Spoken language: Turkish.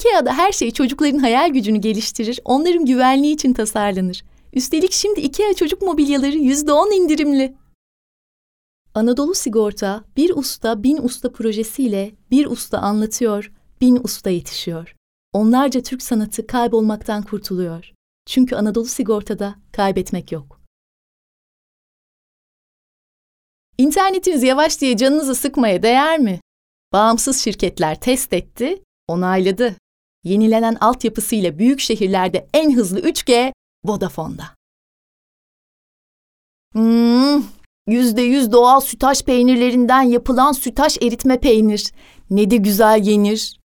IKEA'da her şey çocukların hayal gücünü geliştirir, onların güvenliği için tasarlanır. Üstelik şimdi IKEA çocuk mobilyaları %10 indirimli. Anadolu Sigorta, bir usta bin usta projesiyle bir usta anlatıyor, bin usta yetişiyor. Onlarca Türk sanatı kaybolmaktan kurtuluyor. Çünkü Anadolu Sigorta'da kaybetmek yok. İnternetiniz yavaş diye canınızı sıkmaya değer mi? Bağımsız şirketler test etti, onayladı. Yenilenen altyapısıyla büyük şehirlerde en hızlı 3G Vodafone'da. %100 doğal sütaş peynirlerinden yapılan sütaş eritme peynir. Ne de güzel yenir.